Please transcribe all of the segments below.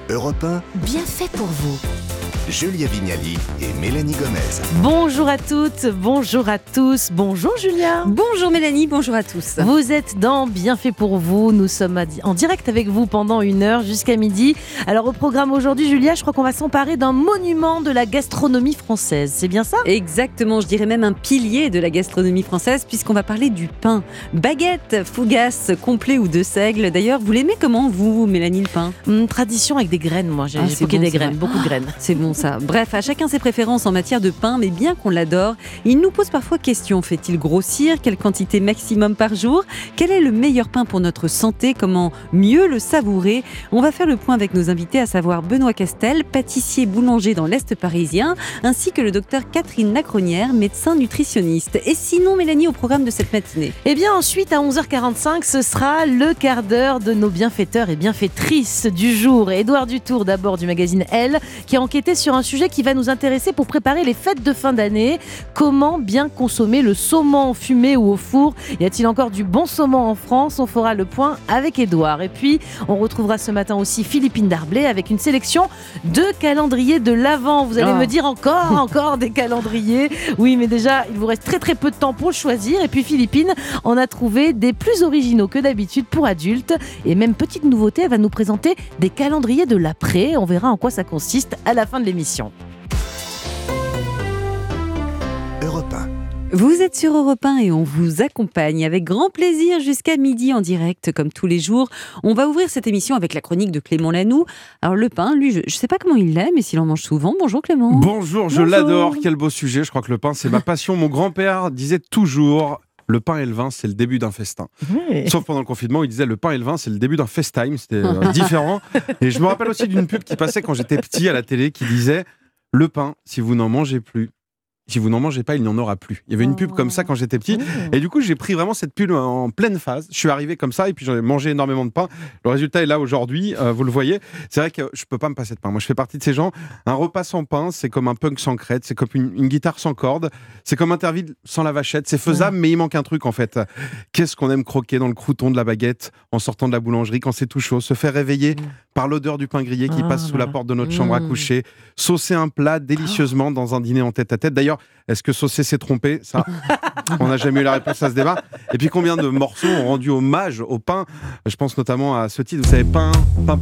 Europe 1, Bien fait pour vous. Julia Vignali et Mélanie Gomez. Bonjour à toutes, bonjour à tous. Bonjour Julia. Bonjour Mélanie, bonjour à tous. Vous êtes dans Bien fait pour vous. Nous sommes en direct avec vous pendant 1 heure jusqu'à midi. Alors au programme aujourd'hui, Julia, je crois qu'on va s'emparer d'un monument de la gastronomie française. C'est bien ça ? Exactement, je dirais même un pilier de la gastronomie française puisqu'on va parler du pain. Baguette, fougasse, complet ou de seigle. D'ailleurs, vous l'aimez comment vous, Mélanie, le pain ? Tradition avec des graines, moi. J'ai c'est piqué bon, des c'est graines, vrai. beaucoup de graines. C'est bon ça. Bref, à chacun ses préférences en matière de pain, mais bien qu'on l'adore, il nous pose parfois question. Fait-il grossir ? Quelle quantité maximum par jour ? Quel est le meilleur pain pour notre santé ? Comment mieux le savourer ? On va faire le point avec nos invités, à savoir Benoît Castel, pâtissier boulanger dans l'Est parisien, ainsi que le docteur Catherine Lacronière, médecin nutritionniste. Et sinon, Mélanie, au programme de cette matinée ? Et bien ensuite, à 11h45, ce sera le quart d'heure de nos bienfaiteurs et bienfaitrices du jour. Édouard Dutour, d'abord du magazine Elle, qui a enquêté sur un sujet qui va nous intéresser pour préparer les fêtes de fin d'année. Comment bien consommer le saumon fumé ou au four ? Y a-t-il encore du bon saumon en France ? On fera le point avec Édouard. Et puis, on retrouvera ce matin aussi Philippine Darblay avec une sélection de calendriers de l'Avent. Vous allez me dire encore des calendriers. Oui, mais déjà, il vous reste très peu de temps pour le choisir. Et puis Philippine en a trouvé des plus originaux que d'habitude pour adultes. Et même petite nouveauté, elle va nous présenter des calendriers de l'après. On verra en quoi ça consiste à la fin de l'émission. Europe 1. Vous êtes sur Europe 1 et on vous accompagne avec grand plaisir jusqu'à midi en direct, comme tous les jours. On va ouvrir cette émission avec la chronique de Clément Lanoux. Alors le pain, lui, je ne sais pas comment il l'aime, mais s'il en mange souvent. Bonjour Clément. Bonjour, je l'adore. Quel beau sujet. Je crois que le pain, c'est ma passion. Mon grand-père disait toujours... Le pain et le vin, c'est le début d'un festin. Oui. Sauf pendant le confinement, il disait le pain et le vin, c'est le début d'un FaceTime. C'était différent. Et je me rappelle aussi d'une pub qui passait quand j'étais petit à la télé qui disait le pain, si vous n'en mangez plus, si vous n'en mangez pas, il n'y en aura plus. Il y avait une pub comme ça quand j'étais petit. Et du coup, j'ai pris vraiment cette pub en pleine phase. Je suis arrivé comme ça et puis j'en ai mangé énormément de pain. Le résultat est là aujourd'hui, vous le voyez. C'est vrai que je ne peux pas me passer de pain. Moi, je fais partie de ces gens. Un repas sans pain, c'est comme un punk sans crête, c'est comme une guitare sans corde, c'est comme un Interville sans la vachette. C'est faisable, mais il manque un truc en fait. Qu'est-ce qu'on aime croquer dans le crouton de la baguette en sortant de la boulangerie quand c'est tout chaud, se faire réveiller par l'odeur du pain grillé qui passe sous la porte de notre chambre à coucher, saucer un plat délicieusement dans un dîner en tête-à-tête. D'ailleurs, est-ce que saucer s'est trompé ? Ça, on n'a jamais eu la réponse à ce débat. Et puis combien de morceaux ont rendu hommage au pain ? Je pense notamment à ce titre, vous savez, pain.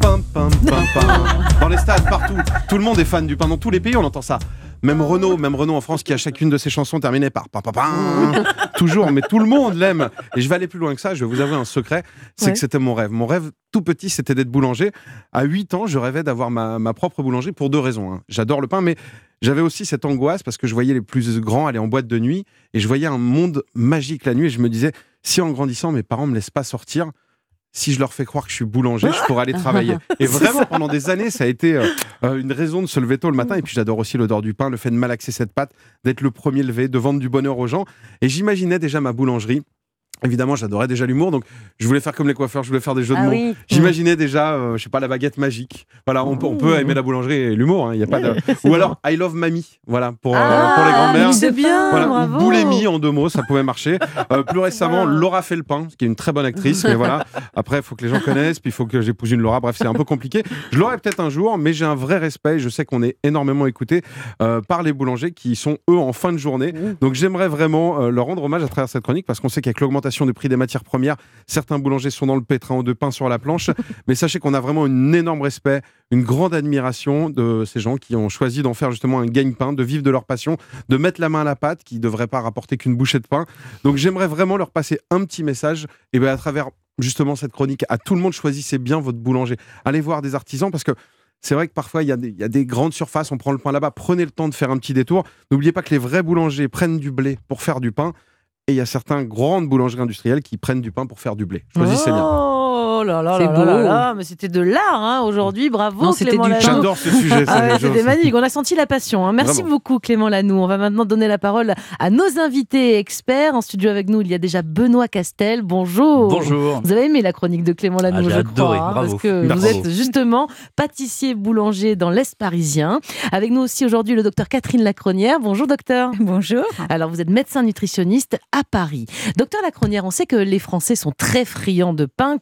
Dans les stades, partout. Tout le monde est fan du pain. Dans tous les pays, on entend ça. Même Renaud en France qui a chacune de ses chansons terminées par pain. Toujours, mais tout le monde l'aime. Et je vais aller plus loin que ça, je vais vous avouer un secret, c'est que c'était mon rêve. Mon rêve tout petit, c'était d'être boulanger. À 8 ans, je rêvais d'avoir ma propre boulangerie pour 2 raisons. J'adore le pain, mais j'avais aussi cette angoisse parce que je voyais les plus grands aller en boîte de nuit et je voyais un monde magique la nuit et je me disais, si en grandissant, mes parents me laissent pas sortir, si je leur fais croire que je suis boulanger, je pourrais aller travailler. Et vraiment, pendant des années, ça a été une raison de se lever tôt le matin. Et puis, j'adore aussi l'odeur du pain, le fait de malaxer cette pâte, d'être le premier levé, de vendre du bonheur aux gens. Et j'imaginais déjà ma boulangerie. Évidemment, j'adorais déjà l'humour, donc je voulais faire comme les coiffeurs, je voulais faire des jeux de mots. Oui. J'imaginais déjà, je sais pas, la baguette magique. Voilà, on peut aimer la boulangerie et l'humour, il y a pas de. Ou alors I love mamie, voilà pour les grands-mères. C'est bien, voilà, bravo. Boulémie en 2 mots, ça pouvait marcher. Plus récemment, Laura Felpin, qui est une très bonne actrice, mais voilà. Après, il faut que les gens connaissent, puis il faut que j'épouse une Laura. Bref, c'est un peu compliqué. Je l'aurai peut-être un jour, mais j'ai un vrai respect. Je sais qu'on est énormément écouté par les boulangers qui sont eux en fin de journée. Donc j'aimerais vraiment leur rendre hommage à travers cette chronique parce qu'on sait qu'avec l'augmentation des prix des matières premières, certains boulangers sont dans le pétrin de pain sur la planche. Mais sachez qu'on a vraiment un énorme respect, une grande admiration de ces gens qui ont choisi d'en faire justement un gagne-pain, de vivre de leur passion, de mettre la main à la pâte, qui ne devrait pas rapporter qu'une bouchée de pain. Donc j'aimerais vraiment leur passer un petit message et à travers justement cette chronique à tout le monde, choisissez bien votre boulanger. Allez voir des artisans parce que c'est vrai que parfois, il y a des grandes surfaces, on prend le pain là-bas, prenez le temps de faire un petit détour. N'oubliez pas que les vrais boulangers prennent du blé pour faire du pain. Et il y a certaines grandes boulangeries industrielles qui prennent du pain pour faire du blé. Choisissez bien. Oh là là C'est là beau. là là, mais c'était de l'art aujourd'hui, bravo Non, c'était Clément du Lanoux. pain. J'adore ce sujet. C'était magnifique, on a senti la passion. Merci Vraiment. beaucoup Clément Lanoux. On va maintenant donner la parole à nos invités et experts. En studio avec nous, il y a déjà Benoît Castel. Bonjour. Bonjour. Vous avez aimé la chronique de Clément Lanoux, j'ai je adoré, crois, bravo. parce que Merci. vous êtes justement pâtissier boulanger dans l'Est parisien. Avec nous aussi aujourd'hui le docteur Catherine Lacronière. Bonjour docteur. Bonjour. Alors vous êtes médecin nutritionniste à Paris. Docteur Lacronière, on sait que les Français sont très friands de pain, comme Clément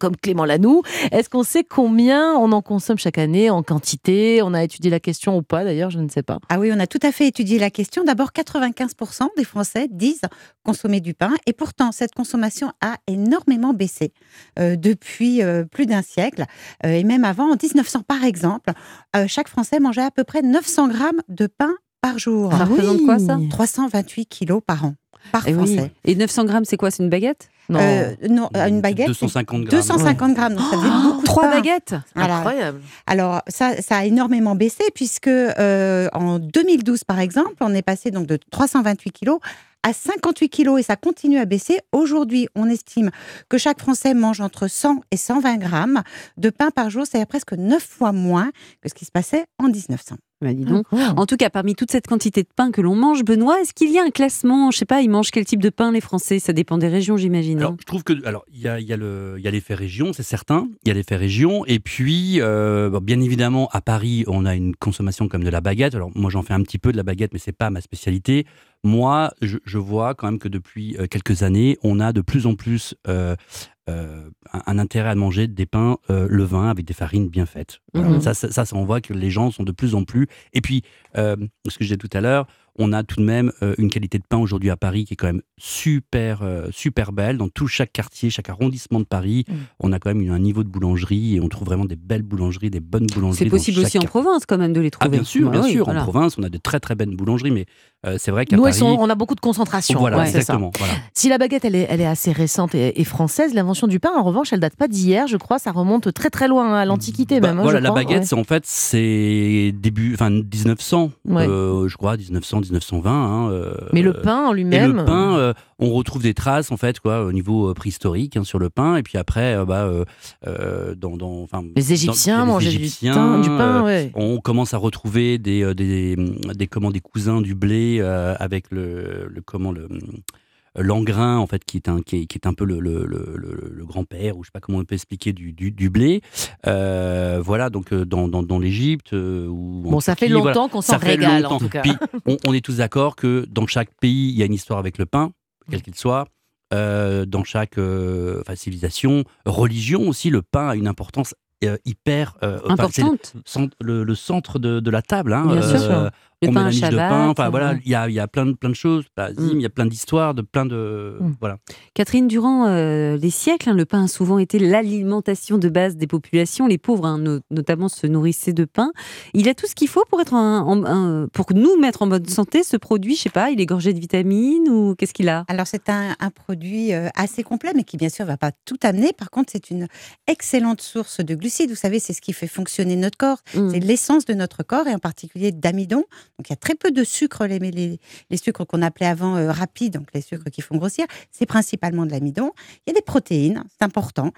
la noue. Est-ce qu'on sait combien on en consomme chaque année, en quantité? On a étudié la question ou pas d'ailleurs, je ne sais pas. Ah oui, on a tout à fait étudié la question. D'abord, 95% des Français disent consommer du pain. Et pourtant, cette consommation a énormément baissé depuis plus d'un siècle. Et même avant, en 1900 par exemple, chaque Français mangeait à peu près 900 grammes de pain par jour. Ça représente quoi, ça? 328 kilos par an, par Et Français. Et 900 grammes, c'est quoi? C'est une baguette? Non. Non, une baguette, 250 grammes. 250 grammes, donc ça fait beaucoup de 3 pain. baguettes? Voilà. Incroyable. Alors, ça a énormément baissé puisque en 2012, par exemple, on est passé donc de 328 kilos à 58 kilos et ça continue à baisser. Aujourd'hui, on estime que chaque Français mange entre 100 et 120 grammes de pain par jour, c'est-à-dire presque 9 fois moins que ce qui se passait en 1900. Bah, dis donc. En tout cas, parmi toute cette quantité de pain que l'on mange, Benoît, est-ce qu'il y a un classement? Je sais pas, ils mangent quel type de pain les Français? Ça dépend des régions, j'imagine. Alors, je trouve que il y a l'effet région, c'est certain. Il y a l'effet région, et puis bien évidemment à Paris, on a une consommation comme de la baguette. Alors moi, j'en fais un petit peu de la baguette, mais c'est pas ma spécialité. Moi, je vois quand même que depuis quelques années, on a de plus en plus un intérêt à manger des pains levains avec des farines bien faites. Voilà. Ça, on voit que les gens sont de plus en plus. Et puis, ce que je disais tout à l'heure, on a tout de même une qualité de pain aujourd'hui à Paris qui est quand même super belle. Dans chaque quartier, chaque arrondissement de Paris, on a quand même un niveau de boulangerie et on trouve vraiment des belles boulangeries, des bonnes boulangeries. C'est possible aussi en province quand même de les trouver. Ah, bien sûr, Bah, oui, En voilà. province, on a de très très belles boulangeries, mais c'est vrai qu'à Nous, Paris... on a beaucoup de concentration. Voilà, Ouais, c'est ça. exactement. Voilà. Si la baguette, elle est assez récente et française, l'invention du pain, en revanche, elle date pas d'hier, je crois. Ça remonte très très loin, à l'Antiquité même. Voilà, je la crois, baguette, ouais. c'est début 1900, Ouais. je crois, 1900, 1920. Mais le pain en Et lui-même. le pain, on retrouve des traces en fait, au niveau préhistorique sur le pain. Et puis après, Les Égyptiens les mangeaient Égyptiens, du pain, ouais. on commence à retrouver des cousins du blé avec l'engrain en fait qui est un peu le grand-père, ou je sais pas comment on peut expliquer, du blé. Voilà, donc dans l'Égypte Bon, ça fait longtemps qu'on s'en régale en tout cas. Puis on est tous d'accord que dans chaque pays il y a une histoire avec le pain, quel qu'il soit. Dans chaque civilisation, religion aussi, le pain a une importance hyper Importante. le centre de la table. Bien sûr. Le On pain met à la miche de Shabbat, pain. Enfin, ouais. voilà, il y a plein de choses. Il y a plein d'histoires, voilà. Catherine, durant les siècles, le pain a souvent été l'alimentation de base des populations. Les pauvres, notamment, se nourrissaient de pain. Il a tout ce qu'il faut pour pour nous mettre en bonne santé. Ce produit, je sais pas, il est gorgé de vitamines ou qu'est-ce qu'il a? Alors, c'est un produit assez complet, mais qui, bien sûr, ne va pas tout amener. Par contre, c'est une excellente source de glucides. Vous savez, c'est ce qui fait fonctionner notre corps. C'est l'essence de notre corps, et en particulier d'amidon. Donc, il y a très peu de sucre, les sucres qu'on appelait avant rapides, donc les sucres qui font grossir. C'est principalement de l'amidon. Il y a des protéines, c'est important.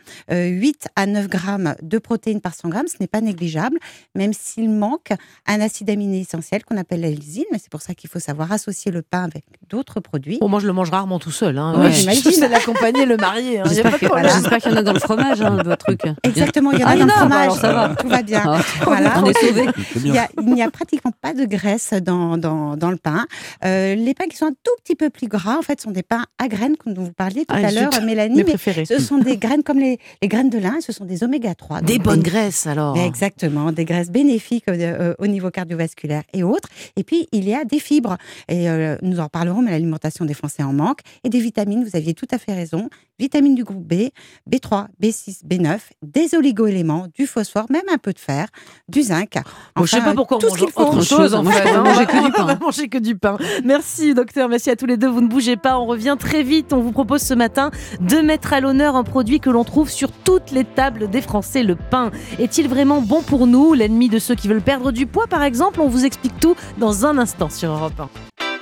8 à 9 grammes de protéines par 100 grammes, ce n'est pas négligeable, même s'il manque un acide aminé essentiel qu'on appelle la lysine. Mais c'est pour ça qu'il faut savoir associer le pain avec d'autres produits. Bon, moi, je le mange rarement tout seul. Hein. Ouais, j'imagine. j'imagine. C'est l'accompagner, le marier. Hein. Y a pas de problème. J'espère qu'il y en a dans le fromage, votre truc. Exactement, il y en Ah, a il y dans en le a, fromage. alors ça va. Tout va bien. Ah, Voilà. on est sauvés. C'est bien. Il n'y a pratiquement pas de graisse dans le pain. Les pains qui sont un tout petit peu plus gras, en fait, sont des pains à graines, comme vous parliez tout à l'heure, Mélanie. Mes Mais préférés. ce sont des graines comme les graines de lin, ce sont des oméga 3. Des donc bonnes graisses, alors. Exactement, des graisses bénéfiques au niveau cardiovasculaire et autres. Et puis, il y a des fibres. Et nous en parlerons, mais l'alimentation des Français en manque. Et des vitamines, vous aviez tout à fait raison. Vitamines du groupe B, B3, B6, B9, des oligo-éléments, du phosphore, même un peu de fer, du zinc. Bon, je sais pas pourquoi tout on ce mange qu'il faut. autre chose en Moi, je fait. pourrais hein. manger que du pain. On va manger que du pain. Merci docteur, merci à tous les deux. Vous ne bougez pas, on revient très vite. On vous propose ce matin de mettre à l'honneur un produit que l'on trouve sur toutes les tables des Français, le pain. Est-il vraiment bon pour nous, l'ennemi de ceux qui veulent perdre du poids par exemple? On vous explique tout dans un instant sur Europe 1.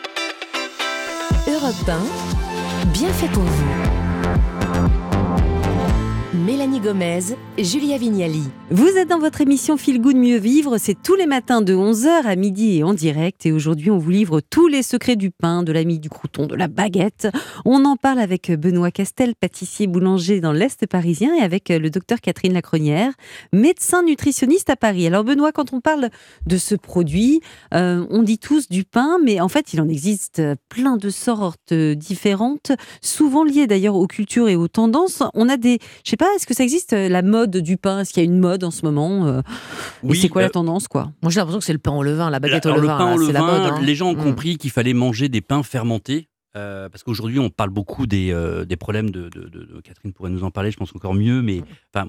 Europe 1, bien fait pour vous. Mélanie Gomez, Julia Vignali. Vous êtes dans votre émission Feel Good Mieux Vivre, c'est tous les matins de 11h à midi et en direct. Et aujourd'hui, on vous livre tous les secrets du pain, de la mie, du crouton, de la baguette. On en parle avec Benoît Castel, pâtissier boulanger dans l'Est parisien, et avec le docteur Catherine Lacronière, médecin nutritionniste à Paris. Alors Benoît, quand on parle de ce produit, on dit tous du pain, mais en fait, il en existe plein de sortes différentes, souvent liées d'ailleurs aux cultures et aux tendances. On a je sais pas, est-ce que ça existe, la mode du pain? Est-ce qu'il y a une mode en ce moment et c'est quoi la tendance, quoi? Moi, j'ai l'impression que c'est le pain au levain, la baguette au Alors, levain. le pain au là, c'est la levain, mode, hein. les gens ont compris qu'il fallait manger des pains fermentés. Parce qu'aujourd'hui, on parle beaucoup des problèmes de Catherine pourrait nous en parler, je pense encore mieux, mais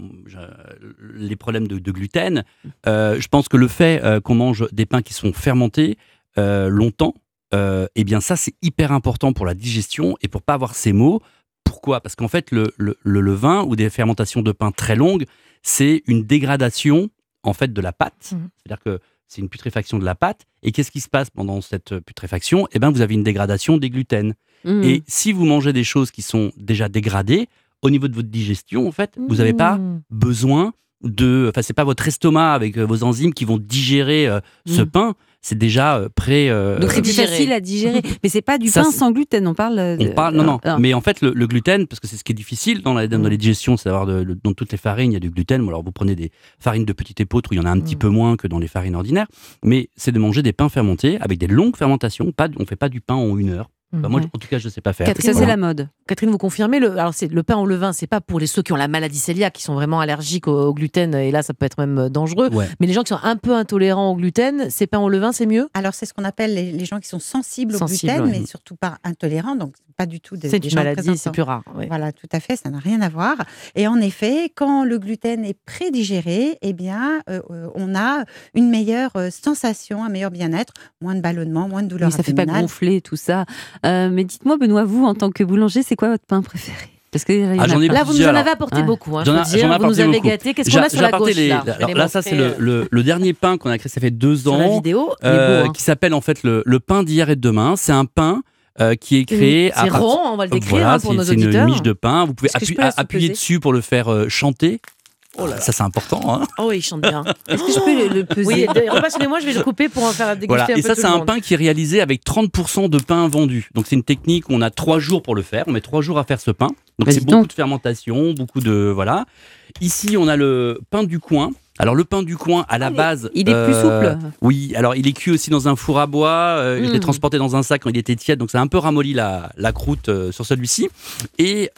les problèmes de gluten. Je pense que le fait qu'on mange des pains qui sont fermentés longtemps, eh bien ça, c'est hyper important pour la digestion et pour pas avoir ces maux. Pourquoi ? Parce qu'en fait, le levain ou des fermentations de pain très longues, c'est une dégradation en fait de la pâte. C'est-à-dire que c'est une putréfaction de la pâte. Et qu'est-ce qui se passe pendant cette putréfaction ? Eh bien, vous avez une dégradation des gluten. Et si vous mangez des choses qui sont déjà dégradées, au niveau de votre digestion, en fait, vous n'avez pas besoin de... Enfin, c'est pas votre estomac avec vos enzymes qui vont digérer ce pain. C'est déjà prêt... Donc c'est plus facile à digérer. Mais c'est pas du pain sans gluten, on parle... Non. Mais en fait, le gluten, parce que c'est ce qui est difficile dans les digestions, c'est d'avoir dans toutes les farines, il y a du gluten. Bon, alors vous prenez des farines de petite épeautre où il y en a un petit peu moins que dans les farines ordinaires. Mais c'est de manger des pains fermentés avec des longues fermentations. On ne fait pas du pain en 1 heure. Moi, en tout cas, je ne sais pas faire. Catherine, ça, c'est la mode. Catherine, vous confirmez, alors le pain au levain, c'est pas pour ceux qui ont la maladie cœliaque, qui sont vraiment allergiques au gluten, et là, ça peut être même dangereux. Ouais. Mais les gens qui sont un peu intolérants au gluten, ces pains au levain, c'est mieux ? Alors, c'est ce qu'on appelle les gens qui sont sensibles au gluten, mais surtout pas intolérants, donc pas du tout des une maladie, c'est plus rare. Oui. Voilà, tout à fait, ça n'a rien à voir. Et en effet, quand le gluten est prédigéré, eh bien, on a une meilleure sensation, un meilleur bien-être, moins de ballonnement, moins de douleurs abdominales. Ça fait pas gonfler, tout ça. Mais dites-moi, Benoît, vous, en tant que boulanger, c'est quoi votre pain préféré ? Parce que là, vous nous en avez apporté beaucoup. Vous nous avez gâté. Qu'est-ce qu'on a sur la gauche là, ça, c'est le dernier pain qu'on a créé, ça fait 2 ans. Sur la vidéo, qui s'appelle en fait le pain d'hier et de demain. C'est un pain qui est créé... C'est rond, on va le décrire pour nos auditeurs. C'est une miche de pain. Vous pouvez appuyer dessus pour le faire chanter. Oh là là. Ça, c'est important. Hein. Oh, il chante bien. Est-ce que je peux le peser ? Oui, repassez-les-moi, je vais le couper pour en faire déguster un peu. Et ça, c'est un pain qui est réalisé avec 30% de pain vendu. Donc, c'est une technique où on a 3 jours pour le faire. On met 3 jours à faire ce pain. Donc, c'est beaucoup de fermentation, beaucoup de... Voilà. Ici, on a le pain du coin. Alors, le pain du coin, à la base... Il est plus souple. Oui, alors il est cuit aussi dans un four à bois. Je l'ai transporté dans un sac quand il était tiède. Donc, ça a un peu ramolli la croûte sur celui-ci. Et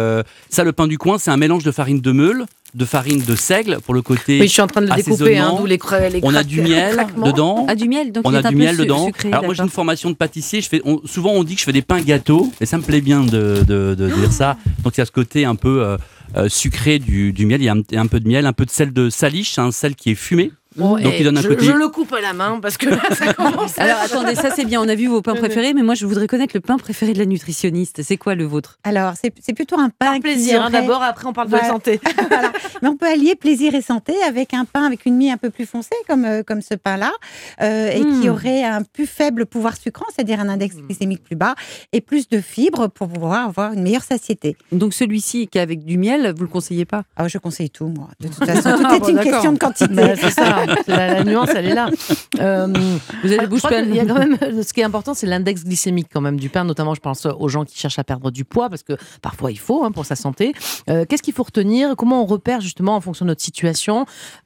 ça, le pain du coin, c'est un mélange de farine de meule, de farine de seigle pour le côté. Oui, je suis en train de le découper, d'où les on a du miel dedans. Ah, du miel, donc on a du miel dedans. Sucré, alors moi j'ai une formation de pâtissier. Souvent on dit que je fais des pains gâteaux, et ça me plaît bien de dire ça. Donc il y a ce côté un peu sucré du miel. Il y a un peu de miel, un peu de sel de Salish, c'est un sel qui est fumé. Donc il donne un côté... Je le coupe à la main parce que là, ça commence. Alors attendez, ça c'est bien, on a vu vos pains préférés, mais moi je voudrais connaître le pain préféré de la nutritionniste. C'est quoi le vôtre ? Alors c'est plutôt un pain plaisir d'abord, après on parle de la santé. Voilà. Mais on peut allier plaisir et santé avec un pain avec une mie un peu plus foncée comme ce pain-là et qui aurait un plus faible pouvoir sucrant, c'est-à-dire un index glycémique plus bas et plus de fibres pour pouvoir avoir une meilleure satiété. Donc celui-ci qui est avec du miel, vous le conseillez pas ? Ah, je conseille tout moi. De toute façon, tout est une question de quantité. C'est ça. La nuance, elle est là. Vous avez bouche pleine. Il y a quand même, ce qui est important, c'est l'index glycémique quand même du pain. Notamment, je pense aux gens qui cherchent à perdre du poids, parce que parfois il faut pour sa santé. Qu'est-ce qu'il faut retenir ? Comment on repère justement en fonction de notre situation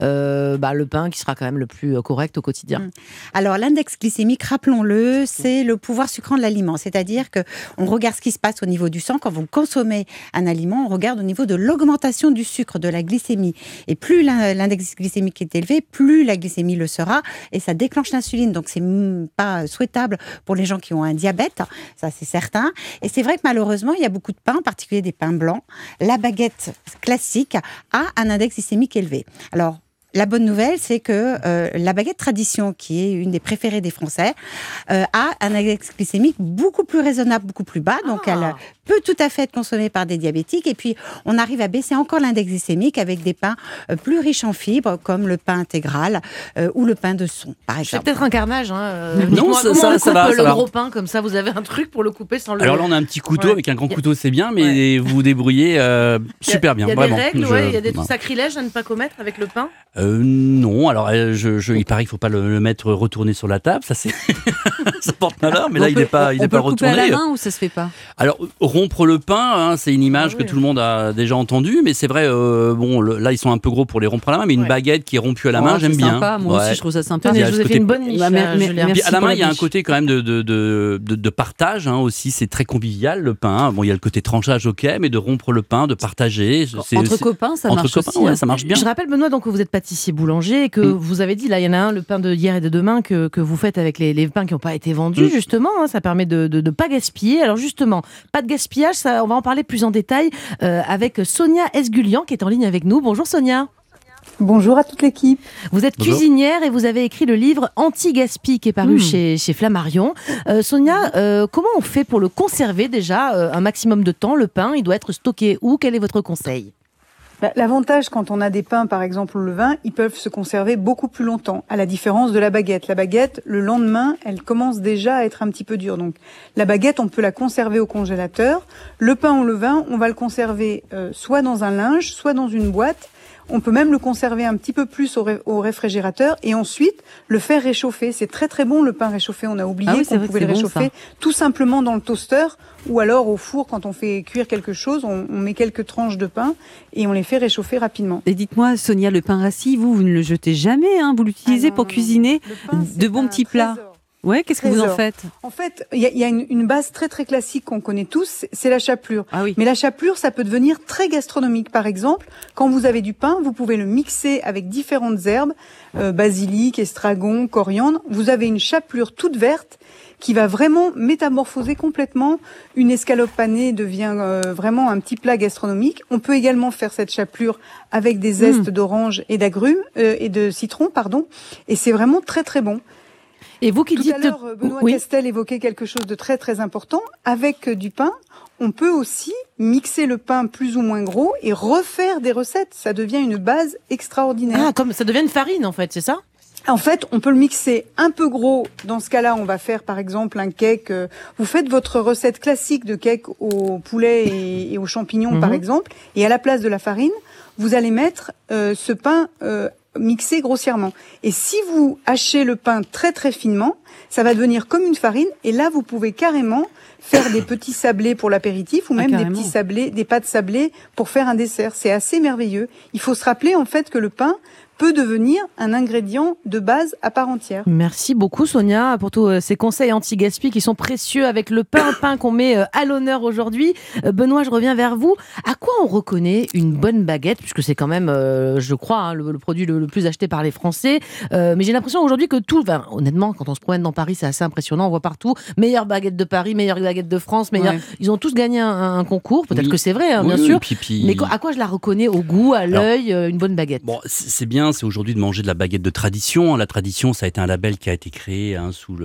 le pain qui sera quand même le plus correct au quotidien ? Alors l'index glycémique, rappelons-le, c'est le pouvoir sucrant de l'aliment. C'est-à-dire que on regarde ce qui se passe au niveau du sang quand vous consommez un aliment. On regarde au niveau de l'augmentation du sucre, de la glycémie. Et plus l'index glycémique est élevé, plus la glycémie le sera, et ça déclenche l'insuline. Donc, c'est pas souhaitable pour les gens qui ont un diabète, ça c'est certain. Et c'est vrai que malheureusement, il y a beaucoup de pains, en particulier des pains blancs. La baguette classique a un index glycémique élevé. Alors, la bonne nouvelle, c'est que la baguette tradition, qui est une des préférées des Français, a un index glycémique beaucoup plus raisonnable, beaucoup plus bas. Donc, elle peut tout à fait être consommée par des diabétiques. Et puis, on arrive à baisser encore l'index glycémique avec des pains plus riches en fibres, comme le pain intégral ou le pain de son, par exemple. C'est peut-être un carnage. Non, ça va. Le gros pain, comme ça, vous avez un truc pour le couper sans le... Alors là, on a un petit couteau, avec un grand couteau, c'est bien, mais vous vous débrouillez super bien. Il y a des règles, il y a des sacrilèges à ne pas commettre avec le pain ? Non, alors il paraît qu'il ne faut pas le mettre retourné sur la table, ça c'est... ça porte malheur, mais là, il n'est pas on peut le couper retourné. à la main ou ça se fait pas? Alors, rompre le pain, hein, c'est une image que tout le monde a déjà entendue, mais c'est vrai, là, ils sont un peu gros pour les rompre à la main, mais une baguette qui est rompue à la main, j'aime bien. Sympa. Moi aussi, je trouve ça sympa. Tenez, Il y a je vous ce ai fait côté- une bonne niche. Julien. Puis à la main, il y a un niche. côté quand même de partage aussi. C'est très convivial le pain. Bon, il y a le côté tranchage, ok, mais de rompre le pain, de partager. Entre copains, ça entre marche copains, aussi. ouais, hein. ça marche bien. Je rappelle, Benoît, donc, que vous êtes pâtissier-boulanger et que vous avez dit, là, il y en a un, le pain de hier et de demain, que vous faites avec les pains qui n'ont pas été vendus, justement. Hein, ça permet de ne pas gaspiller. Alors, justement, pas de gaspillage, ça, on va en parler plus en détail avec Sonia Esgulian, qui est en ligne avec nous. Bonjour, Sonia. Bonjour à toute l'équipe. Vous êtes Bonjour. cuisinière et vous avez écrit le livre Anti-Gaspi qui est paru chez Flammarion. Sonia, comment on fait pour le conserver déjà un maximum de temps, le pain? Il doit être stocké où? Quel est votre conseil? L'avantage quand on a des pains, par exemple au levain, ils peuvent se conserver beaucoup plus longtemps, à la différence de la baguette. La baguette, le lendemain, elle commence déjà à être un petit peu dure. Donc la baguette, on peut la conserver au congélateur. Le pain au levain, on va le conserver soit dans un linge, soit dans une boîte. On peut même le conserver un petit peu plus au réfrigérateur et ensuite le faire réchauffer. C'est très très bon le pain réchauffé. On a oublié c'est qu'on vrai que pouvait le c'est bon, réchauffer tout simplement dans le toaster ou alors au four quand on fait cuire quelque chose. On met quelques tranches de pain et on les fait réchauffer rapidement. Et dites-moi, Sonia, le pain rassis, vous ne le jetez jamais, hein? Vous l'utilisez pour cuisiner de bons petits plats. Ouais, qu'est-ce que vous en Trésor. faites? En fait, il y a une base très très classique qu'on connaît tous, c'est la chapelure. Ah oui. Mais la chapelure, ça peut devenir très gastronomique. Par exemple, quand vous avez du pain, vous pouvez le mixer avec différentes herbes, basilic, estragon, coriandre. Vous avez une chapelure toute verte qui va vraiment métamorphoser complètement. Une escalope panée devient vraiment un petit plat gastronomique. On peut également faire cette chapelure avec des zestes d'orange et d'agrumes et de citron, pardon. Et c'est vraiment très très bon. Et vous qui Tout dites... à l'heure, Benoît Castel évoquait quelque chose de très très important. Avec du pain, on peut aussi mixer le pain plus ou moins gros et refaire des recettes. Ça devient une base extraordinaire. Ah, comme ça devient une farine en fait, c'est ça? En fait, on peut le mixer un peu gros. Dans ce cas-là, on va faire par exemple un cake. Vous faites votre recette classique de cake au poulet et aux champignons par exemple. Et à la place de la farine, vous allez mettre ce pain mixé grossièrement. Et si vous hachez le pain très très finement, ça va devenir comme une farine. Et là, vous pouvez carrément faire des petits sablés pour l'apéritif ou même des petits sablés, des pâtes sablées pour faire un dessert. C'est assez merveilleux. Il faut se rappeler en fait que le pain peut devenir un ingrédient de base à part entière. Merci beaucoup Sonia pour tous ces conseils anti-gaspi qui sont précieux avec le pain qu'on met à l'honneur aujourd'hui. Benoît, je reviens vers vous. À quoi on reconnaît une bonne baguette, puisque c'est quand même, je crois, hein, le produit le plus acheté par les Français. Mais j'ai l'impression aujourd'hui que honnêtement, quand on se promène dans Paris, c'est assez impressionnant. On voit partout meilleure baguette de Paris, meilleure baguette de France. Ils ont tous gagné un concours. Peut-être que c'est vrai, hein, bien sûr. Mais à quoi je la reconnais au goût, à l'œil, une bonne baguette? Bon, c'est bien. C'est aujourd'hui de manger de la baguette de tradition. La tradition, ça a été un label qui a été créé sous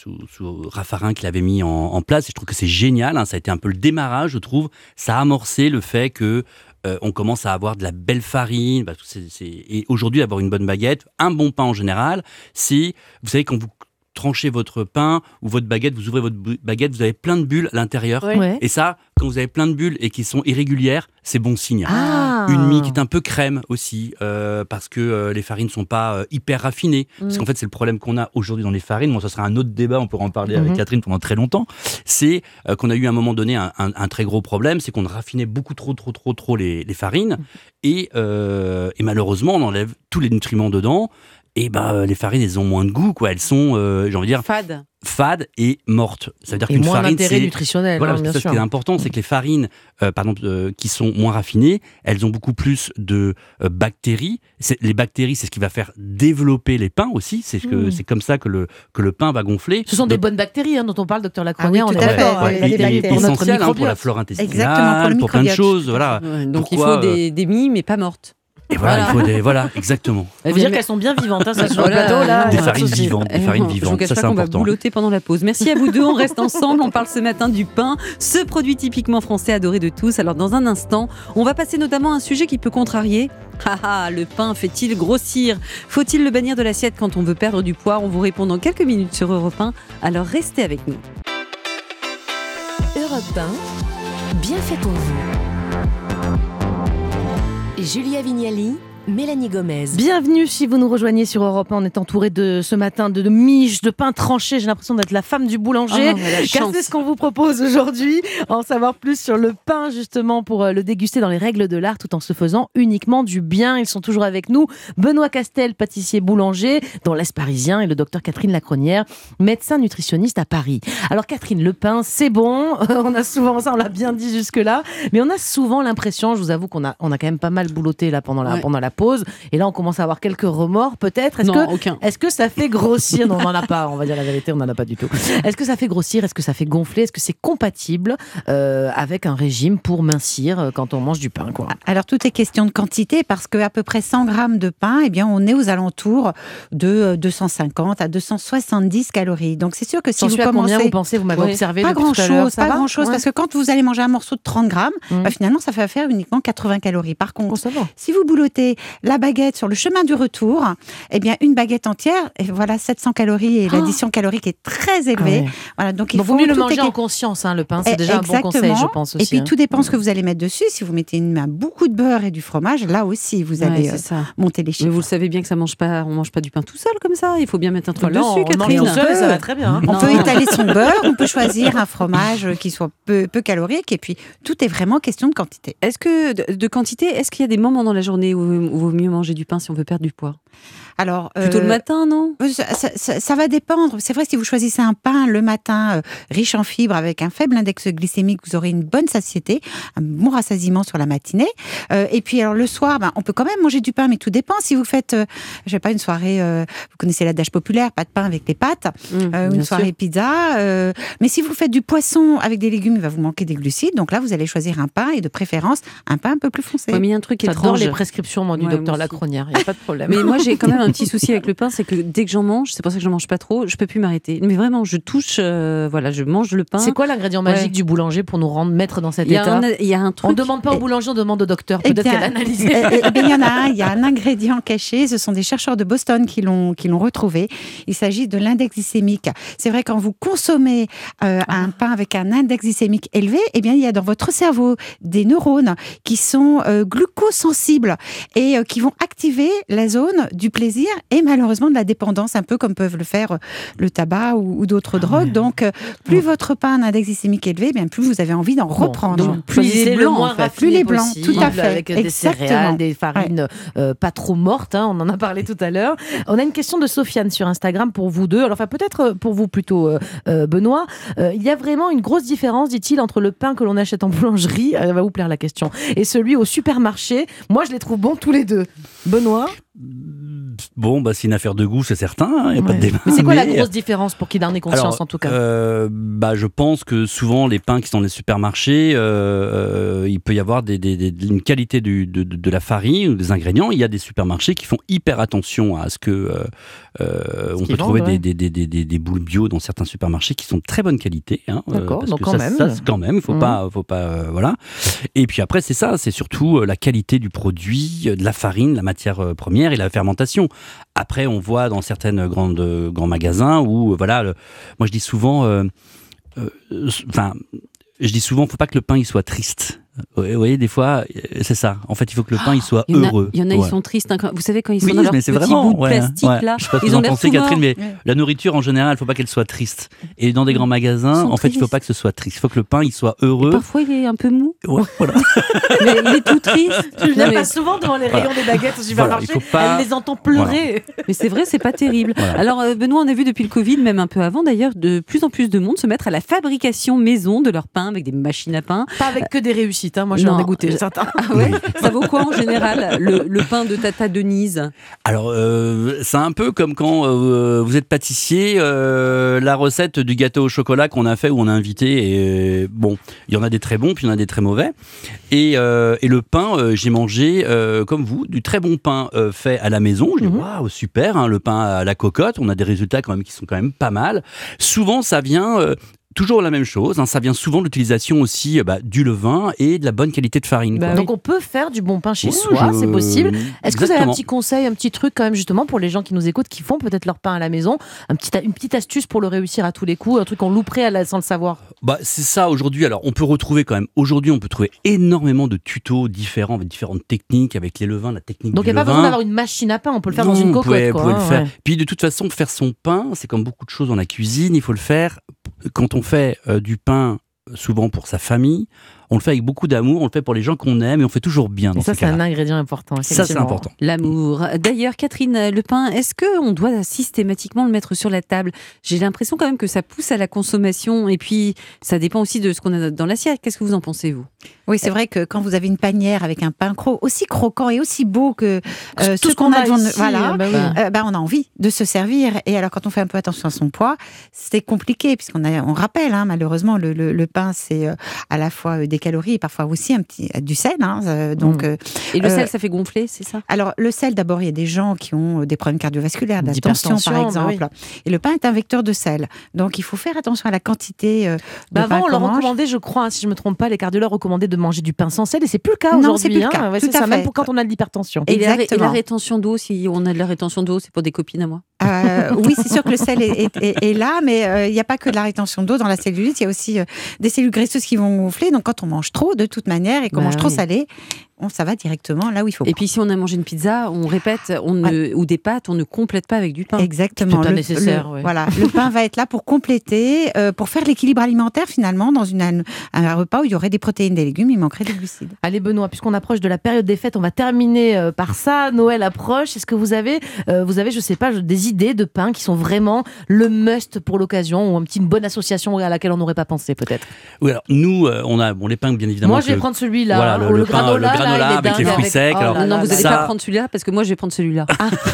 Raffarin qui l'avait mis en place. Et je trouve que c'est génial. Ça a été un peu le démarrage, je trouve. Ça a amorcé le fait que on commence à avoir de la belle farine. Et aujourd'hui, avoir une bonne baguette, un bon pain en général, c'est, vous savez, quand vous tranchez votre pain ou votre baguette, vous ouvrez votre baguette, vous avez plein de bulles à l'intérieur. Ouais. Et ça, quand vous avez plein de bulles et qui sont irrégulières, c'est bon signe. Ah. Une mie qui est un peu crème aussi, parce que les farines sont pas hyper raffinées. Parce qu'en fait, c'est le problème qu'on a aujourd'hui dans les farines. Bon, ça sera un autre débat, on pourra en parler avec Catherine pendant très longtemps. C'est qu'on a eu à un moment donné un très gros problème, c'est qu'on raffinait beaucoup trop les farines. Et malheureusement, on enlève tous les nutriments dedans. Et les farines, elles ont moins de goût, quoi. Elles sont, j'ai envie de dire, fades et mortes. Ça veut dire et qu'une moins farine, d'intérêt nutritionnel. Voilà, bien parce que sûr. ce qui est important, c'est que les farines, par exemple, qui sont moins raffinées, elles ont beaucoup plus de bactéries. Les bactéries, c'est ce qui va faire développer les pains aussi. C'est comme ça que le pain va gonfler. Ce sont des bonnes bactéries dont on parle, docteur Lacroix. Ah oui, on tout est à fait. d'accord. Ouais, Les bactéries pour notre essentiel pour la microbiote. flore Exactement, intestinale, pour le pour plein de microbiote. choses. Voilà. Donc il faut des mie, mais pas mortes. Et voilà, il faut voilà, exactement. Ça veut dire qu'elles sont bien vivantes, ça sur le Voilà, plateau. Là, Des y a pas de farines souci. vivantes, des farines vivantes. Je vous cache Ça, pas c'est qu'on va important. boulotter pendant la pause. Merci à vous deux, on reste ensemble. On parle ce matin du pain, ce produit typiquement français adoré de tous. Alors dans un instant, on va passer notamment à un sujet qui peut contrarier. Le pain fait-il grossir? Faut-il le bannir de l'assiette quand on veut perdre du poids? On vous répond dans quelques minutes sur Europe 1. Alors restez avec nous. Europe 1, bien fait pour vous. Julia Vignali Mélanie Gomez. Bienvenue si vous nous rejoignez sur Europe 1. On est entouré ce matin de miches, de pain tranché. J'ai l'impression d'être la femme du boulanger. Car c'est ce qu'on vous propose aujourd'hui. En savoir plus sur le pain, justement, pour le déguster dans les règles de l'art, tout en se faisant uniquement du bien. Ils sont toujours avec nous. Benoît Castel, pâtissier boulanger dans l'Est parisien, et le docteur Catherine Lacronière, médecin nutritionniste à Paris. Alors Catherine, le pain, c'est bon. On a souvent ça, on l'a bien dit jusque-là. Mais on a souvent l'impression, je vous avoue qu'on a quand même pas mal boulotté là pendant la pause. Et là, on commence à avoir quelques remords, peut-être. Est-ce que ça fait grossir? Non, on n'en a pas. On va dire la vérité, on n'en a pas du tout. Est-ce que ça fait grossir? Est-ce que ça fait gonfler? Est-ce que c'est compatible avec un régime pour mincir quand on mange du pain, quoi? Alors, tout est question de quantité, parce qu'à peu près 100 grammes de pain, eh bien, on est aux alentours de 250 à 270 calories. Donc, c'est sûr que si vous commencez... Combien vous pensez? Vous m'avez observé pas depuis tout à l'heure. Pas grand-chose, parce que quand vous allez manger un morceau de 30 grammes, finalement, ça fait faire uniquement 80 calories. Par contre, si vous boulotez la baguette sur le chemin du retour, eh bien, une baguette entière, et voilà, 700 calories, et l'addition calorique est très élevée. Voilà, donc il faut mieux le manger en conscience, le pain, c'est déjà un bon conseil, je pense aussi. Et puis, tout dépend ce que vous allez mettre dessus. Si vous mettez beaucoup de beurre et du fromage, là aussi, vous allez monter les chiffres. Mais vous le savez bien que on mange pas du pain tout seul comme ça. Il faut bien mettre un truc dessus, Catherine. On mange tout seul et ça va très bien. On peut étaler son beurre, on peut choisir un fromage qui soit peu calorique, et puis tout est vraiment question de quantité. Est-ce que de quantité, est-ce qu'il y a des moments dans la journée où il vaut mieux manger du pain si on veut perdre du poids? Alors, plutôt le matin, non? Ça va dépendre. C'est vrai, si vous choisissez un pain le matin riche en fibres avec un faible index glycémique, vous aurez une bonne satiété, un bon rassasiement sur la matinée. Et puis alors le soir, on peut quand même manger du pain, mais tout dépend. Si vous faites, je sais pas, une soirée, vous connaissez l'adage populaire, pas de pain avec des pâtes, une soirée pizza. Mais si vous faites du poisson avec des légumes, il va vous manquer des glucides. Donc là, vous allez choisir un pain, et de préférence un pain un peu plus foncé. Ouais, mais il y a un truc étrange. J'adore les prescriptions, moi, du docteur Lacronière. Il n'y a pas de problème. Mais moi, j'ai quand même un petit souci avec le pain, c'est que dès que j'en mange, c'est pour ça que j'en mange pas trop, je peux plus m'arrêter. Mais vraiment, je touche, je mange le pain. C'est quoi l'ingrédient magique du boulanger pour nous rendre maîtres dans cet état? Il y a un truc. On demande pas au boulanger, on demande au docteur. Peut-être qu'elle analyse. Il y en a un. Il y a un ingrédient caché. Ce sont des chercheurs de Boston qui l'ont retrouvé. Il s'agit de l'index glycémique. C'est vrai, quand vous consommez un pain avec un index glycémique élevé, eh bien, il y a dans votre cerveau des neurones qui sont glucosensibles et qui vont activer la zone du plaisir et malheureusement de la dépendance, un peu comme peuvent le faire le tabac ou d'autres drogues. Donc, plus votre pain a un index glycémique élevé, bien plus vous avez envie d'en reprendre. Donc, plus les blancs, plus les blancs, possible, tout à fait. Avec des céréales, des farines pas trop mortes, on en a parlé tout à l'heure. On a une question de Sofiane sur Instagram pour vous deux. Alors, peut-être pour vous plutôt, Benoît. Il y a vraiment une grosse différence, dit-il, entre le pain que l'on achète en boulangerie, elle va vous plaire la question, et celui au supermarché. Moi, je les trouve bons tous les deux. Benoît? Bon, c'est une affaire de goût, c'est certain, il n'y a pas de débat. Mais c'est quoi la grosse différence pour qu'il en ait conscience, en tout cas? Je pense que souvent, les pains qui sont dans les supermarchés, il peut y avoir une qualité de la farine ou des ingrédients. Il y a des supermarchés qui font hyper attention à ce que on peut trouver des boules bio dans certains supermarchés qui sont de très bonne qualité. D'accord, donc quand même, faut pas, voilà. Et puis après, c'est surtout la qualité du produit, de la farine, la matière première et la fermentation. Après, on voit dans certaines grands magasins où, moi je dis souvent, faut pas que le pain il soit triste. Vous voyez, des fois, c'est ça. En fait, il faut que le pain il soit heureux. Il y en a, ils sont tristes. Vous savez, quand ils sont dans leur petit bout de plastique, là, je sais pas ce que vous en pensez, Catherine, mais la nourriture, en général, il faut pas qu'elle soit triste. Et dans des grands magasins, en fait, il faut pas que ce soit triste. Il faut que le pain il soit heureux. Et parfois, il est un peu mou. Ouais, voilà. Mais il est tout triste. Je viens souvent devant les rayons des baguettes au supermarché. Elle les entend pleurer. Mais c'est vrai, c'est pas terrible. Alors, Benoît, on a vu depuis le Covid, même un peu avant d'ailleurs, de plus en plus de monde se mettre à la fabrication maison de leur pain avec des machines à pain. Pas avec que des réussites. Moi, je vais en dégoûter certains. Ah ouais. Ça vaut quoi en général, le pain de Tata Denise? Alors, c'est un peu comme quand vous êtes pâtissier, la recette du gâteau au chocolat qu'on a fait, où on a invité, et bon, il y en a des très bons, puis il y en a des très mauvais. Et le pain, j'ai mangé, comme vous, du très bon pain fait à la maison. Je dis, waouh, super, le pain à la cocotte, on a des résultats quand même qui sont quand même pas mal. Souvent, ça vient Toujours la même chose, ça vient souvent de l'utilisation aussi du levain et de la bonne qualité de farine. Quoi. Donc on peut faire du bon pain chez soi, c'est possible. Est-ce que vous avez un petit conseil, un petit truc quand même justement pour les gens qui nous écoutent, qui font peut-être leur pain à la maison, une petite astuce pour le réussir à tous les coups, un truc qu'on louperait sans le savoir? C'est ça aujourd'hui. Alors on peut trouver énormément de tutos différents avec différentes techniques, avec les levains, la technique donc du levain. Donc il n'y a pas besoin d'avoir une machine à pain, on peut le faire dans une cocotte. Vous pouvez le faire. Puis de toute façon, faire son pain, c'est comme beaucoup de choses dans la cuisine, il faut le faire quand on fait du pain, souvent pour sa famille, on le fait avec beaucoup d'amour, on le fait pour les gens qu'on aime et on fait toujours bien. Dans ça, c'est un ingrédient important. Ça, c'est important. L'amour. D'ailleurs, Catherine, le pain, est-ce qu'on doit systématiquement le mettre sur la table? J'ai l'impression quand même que ça pousse à la consommation et puis ça dépend aussi de ce qu'on a dans l'assiette. Qu'est-ce que vous en pensez, vous? Oui, c'est vrai que quand vous avez une panière avec un pain aussi croquant et aussi beau que tout ce qu'on a devant nous, on a envie de se servir. Et alors, quand on fait un peu attention à son poids, c'est compliqué puisqu'on rappelle, malheureusement, le pain, c'est à la fois des calories et parfois aussi du sel. Et le sel, ça fait gonfler, c'est ça? Alors, le sel, d'abord, il y a des gens qui ont des problèmes cardiovasculaires, d'hypertension, par exemple. Et le pain est un vecteur de sel. Donc, il faut faire attention à la quantité de pain avant, on leur mange. recommandait, je crois, si je ne me trompe pas, les cardiologues recommandaient de manger du pain sans sel et c'est plus le cas aujourd'hui. Non, c'est plus le cas. Ouais, c'est ça, même pour quand on a de l'hypertension. Et la rétention d'eau, si on a de la rétention d'eau, c'est pour des copines à moi. Oui, c'est sûr que le sel est là, mais il n'y a pas que de la rétention d'eau dans la cellulite, il y a aussi des cellules graisseuses qui vont gonfler. Donc quand on mange trop, de toute manière, et qu'on mange trop salé, ça va directement là où il faut. Et puis si on a mangé une pizza, on répète, ou des pâtes, on ne complète pas avec du pain. Exactement. C'est pas nécessaire. Voilà, le pain va être là pour compléter, pour faire l'équilibre alimentaire finalement dans un repas où il y aurait des protéines, des légumes, il manquerait des glucides. Allez Benoît, puisqu'on approche de la période des fêtes, on va terminer par ça. Noël approche. Est-ce que vous avez, je sais pas, des idées de pain qui sont vraiment le must pour l'occasion, ou une bonne association à laquelle on n'aurait pas pensé peut-être? Oui, alors nous, on a les pains bien évidemment. Moi, je vais prendre celui-là. Voilà, le granola avec les fruits secs. Non, vous n'allez pas prendre celui-là parce que moi, je vais prendre celui-là.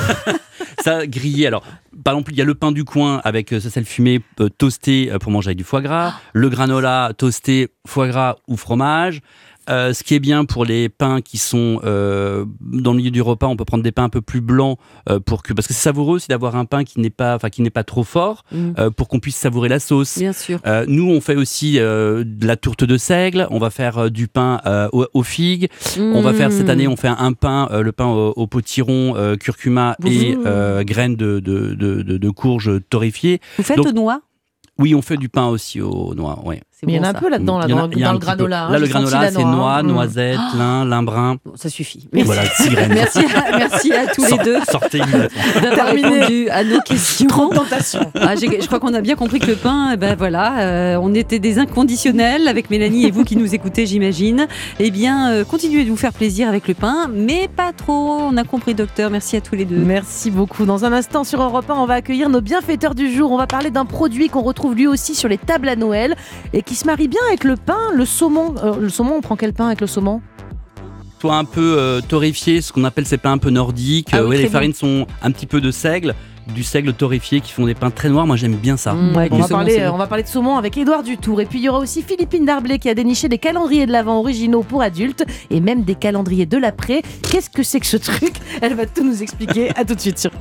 Ça, grillé. Alors, par exemple, il y a le pain du coin avec ce sel fumé toasté pour manger avec du foie gras. Le granola toasté, foie gras ou fromage. Ce qui est bien pour les pains qui sont dans le milieu du repas, on peut prendre des pains un peu plus blancs parce que c'est savoureux aussi d'avoir un pain qui n'est pas trop fort pour qu'on puisse savourer la sauce. Bien sûr. Nous, on fait aussi de la tourte de seigle. On va faire du pain aux figues. On va faire cette année, on fait un pain, le pain au potiron, curcuma et graines de courge torréfiées. Vous faites aux noix? Oui, on fait du pain aussi aux noix. Ouais. Mais il y en a un peu là-dedans, dans le granola. Là, le granola, c'est noix, noisettes, lin brun. Bon, ça suffit. Voilà, 6 graines. Merci à tous les deux. Sortez immédiatement. D'avoir répondu à nos questions. Trop de tentation. Je crois qu'on a bien compris que le pain, on était des inconditionnels avec Mélanie et vous qui nous écoutez, j'imagine. Eh bien, continuez de vous faire plaisir avec le pain, mais pas trop. On a compris, docteur. Merci à tous les deux. Merci beaucoup. Dans un instant, sur Europe 1, on va accueillir nos bienfaiteurs du jour. On va parler d'un produit qu'on retrouve lui aussi sur les tables à Noël et qui se marie bien avec le pain, le saumon. Le saumon, on prend quel pain avec le saumon? Soit un peu torréfié, ce qu'on appelle ces pains un peu nordiques. Les farines sont un petit peu de seigle, du seigle torréfié qui font des pains très noirs. Moi, j'aime bien ça. On va parler de saumon avec Édouard Dutour. Et puis, il y aura aussi Philippine Darblay qui a déniché des calendriers de l'Avent originaux pour adultes et même des calendriers de l'après. Qu'est-ce que c'est que ce truc? Elle va tout nous expliquer. À tout de suite sur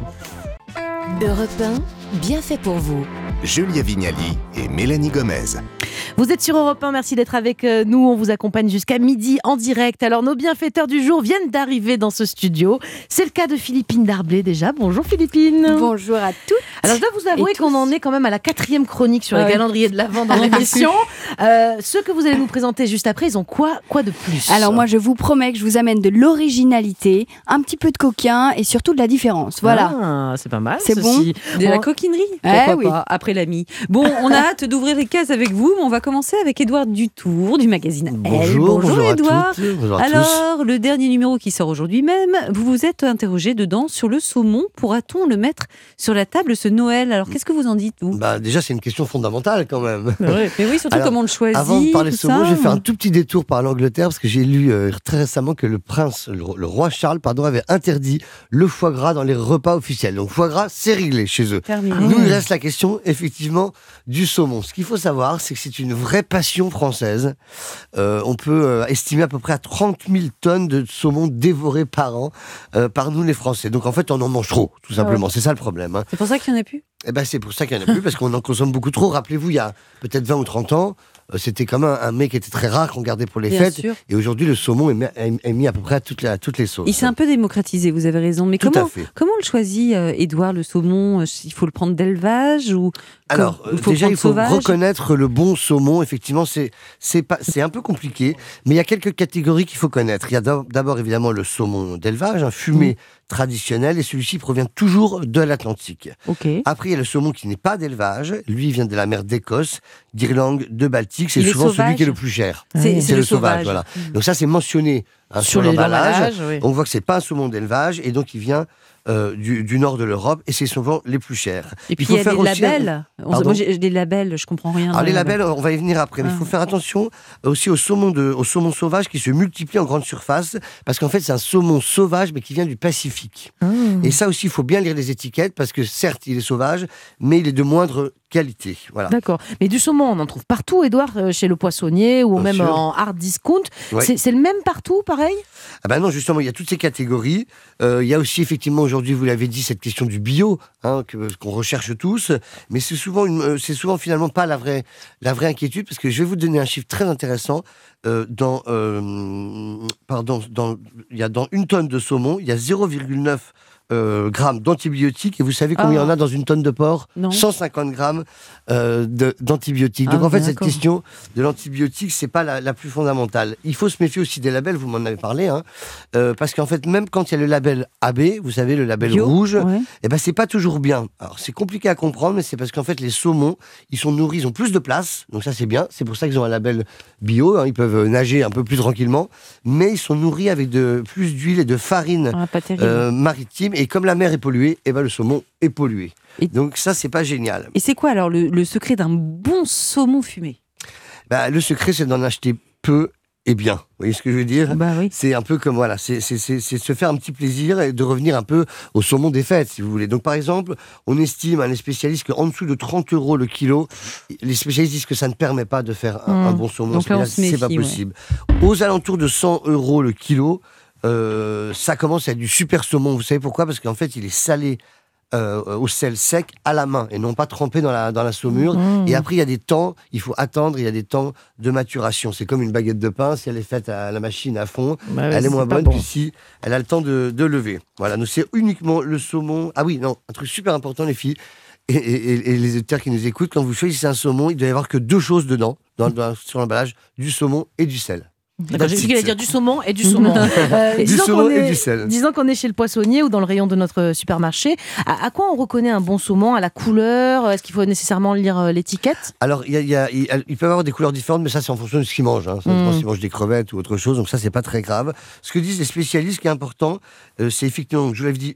Europe 1, bien fait pour vous. Julia Vignali et Mélanie Gomez. Vous êtes sur Europe 1, merci d'être avec nous. On vous accompagne jusqu'à midi en direct. Alors, nos bienfaiteurs du jour viennent d'arriver dans ce studio. C'est le cas de Philippine Darblay déjà. Bonjour Philippine. Bonjour à toutes. Alors, je dois vous avouer qu'on en est quand même à la 4e chronique sur les calendriers de l'Avent dans l'émission. Ceux que vous allez nous présenter juste après, ils ont quoi de plus? Alors, moi, je vous promets que je vous amène de l'originalité, un petit peu de coquin et surtout de la différence. Voilà. Ah, c'est pas mal. C'est bon. De la coquinerie. Pourquoi pas, après l'ami. Bon, on a hâte d'ouvrir les cases avec vous, mais on va commencer avec Édouard Dutour du magazine Elle. Bonjour Édouard. Bonjour à tous. Alors, le dernier numéro qui sort aujourd'hui même, vous vous êtes interrogé dedans sur le saumon. Pourra-t-on le mettre sur la table ce Noël? Alors, qu'est-ce que vous en dites, vous? Déjà, c'est une question fondamentale quand même. Mais oui, surtout comment on le choisit. Avant de parler saumon, je vais faire un tout petit détour par l'Angleterre parce que j'ai lu très récemment que le roi Charles, avait interdit le foie gras dans les repas officiels. Donc, foie gras, c'est réglé chez eux. Terminé. Nous, il reste la question, effectivement, du saumon. Ce qu'il faut savoir, c'est que c'est une vraie passion française. On peut estimer à peu près à 30 000 tonnes de saumon dévorés par an par nous les Français. Donc en fait, on en mange trop, tout simplement. C'est ça le problème. C'est pour ça qu'il n'y en a plus? Eh ben, c'est pour ça qu'il n'y en a plus, parce qu'on en consomme beaucoup trop. Rappelez-vous, il y a peut-être 20 ou 30 ans, c'était quand même un mets qui était très rare qu'on gardait pour les fêtes. Sûr. Et aujourd'hui, le saumon est mis à peu près à toutes les sauces. Il s'est un peu démocratisé, vous avez raison. Mais Tout à fait. comment on le choisit, Édouard, le saumon? Il faut le prendre d'élevage ou Alors, déjà, il faut reconnaître le bon saumon. Effectivement, c'est un peu compliqué, mais il y a quelques catégories qu'il faut connaître. Il y a d'abord, évidemment, le saumon d'élevage, un fumé traditionnel, et celui-ci provient toujours de l'Atlantique. Okay. Après, il y a le saumon qui n'est pas d'élevage. Lui, il vient de la mer d'Écosse, d'Irlande, de Baltique. C'est souvent celui qui est le plus cher. C'est le sauvage. Voilà. Donc ça, c'est mentionné sur l'emballage. Oui. On voit que c'est pas un saumon d'élevage, et donc il vient du nord de l'Europe, et c'est souvent les plus chers. Et puis il y a des labels. Moi, j'ai des labels, je comprends rien. Alors les labels, on va y venir après, mais il faut faire attention aussi au saumon sauvage qui se multiplie en grande surface, parce qu'en fait c'est un saumon sauvage mais qui vient du Pacifique. Et ça aussi, il faut bien lire les étiquettes, parce que certes il est sauvage, mais il est de moindre qualité. Voilà. D'accord. Mais du saumon, on en trouve partout, Édouard, chez le poissonnier ou même en hard discount. Ouais. C'est le même partout, pareil? Ah ben non, justement, il y a toutes ces catégories. Il y a aussi effectivement aujourd'hui, vous l'avez dit, cette question du bio, qu'on recherche tous. Mais c'est souvent finalement pas la vraie inquiétude, parce que je vais vous donner un chiffre très intéressant. Dans une tonne de saumon, il y a 0,9 grammes d'antibiotiques, et vous savez combien il y en a dans une tonne de porc? 150 grammes d'antibiotiques. Donc en fait, cette question de l'antibiotique, c'est pas la plus fondamentale. Il faut se méfier aussi des labels, vous m'en avez parlé, parce qu'en fait, même quand il y a le label AB, vous savez, le label bio, rouge, et ben c'est pas toujours bien. Alors c'est compliqué à comprendre, mais c'est parce qu'en fait les saumons, ils sont nourris, ils ont plus de place, donc ça c'est bien. C'est pour ça qu'ils ont un label bio, ils peuvent nager un peu plus tranquillement, mais ils sont nourris avec plus d'huile et de farine maritime. Et comme la mer est polluée, et ben le saumon est pollué. Donc ça, c'est pas génial. Et c'est quoi alors le secret d'un bon saumon fumé? Le secret, c'est d'en acheter peu et bien. Vous voyez ce que je veux dire? Oui. C'est un peu comme, c'est se faire un petit plaisir et de revenir un peu au saumon des fêtes, si vous voulez. Donc par exemple, on estime, les spécialistes, qu'en dessous de 30 € le kilo, les spécialistes disent que ça ne permet pas de faire un bon saumon. Donc là, c'est pas possible. Aux alentours de 100 € le kilo, ça commence à être du super saumon. Vous savez pourquoi? Parce qu'en fait, il est salé au sel sec à la main et non pas trempé dans la saumure. Et après, il y a des temps, il faut attendre, il y a des temps de maturation. C'est comme une baguette de pain, si elle est faite à la machine à fond, elle est moins bonne que si elle a le temps de lever. Voilà, donc c'est uniquement le saumon. Ah oui, non, un truc super important, les filles, et les auditeurs qui nous écoutent, quand vous choisissez un saumon, il doit y avoir que 2 choses dedans, sur l'emballage, du saumon et du sel. D'accord, j'ai vu qu'il allait dire du saumon et du saumon. Disons qu'on est chez le poissonnier ou dans le rayon de notre supermarché. À quoi on reconnaît un bon saumon? À la couleur? Est-ce qu'il faut nécessairement lire l'étiquette? Alors, il peut y avoir des couleurs différentes, mais ça, c'est en fonction de ce qu'ils mangent. Ça dépend s'ils mangent des crevettes ou autre chose, donc ça, c'est pas très grave. Ce que disent les spécialistes, qui est important, c'est effectivement, je vous l'avais dit,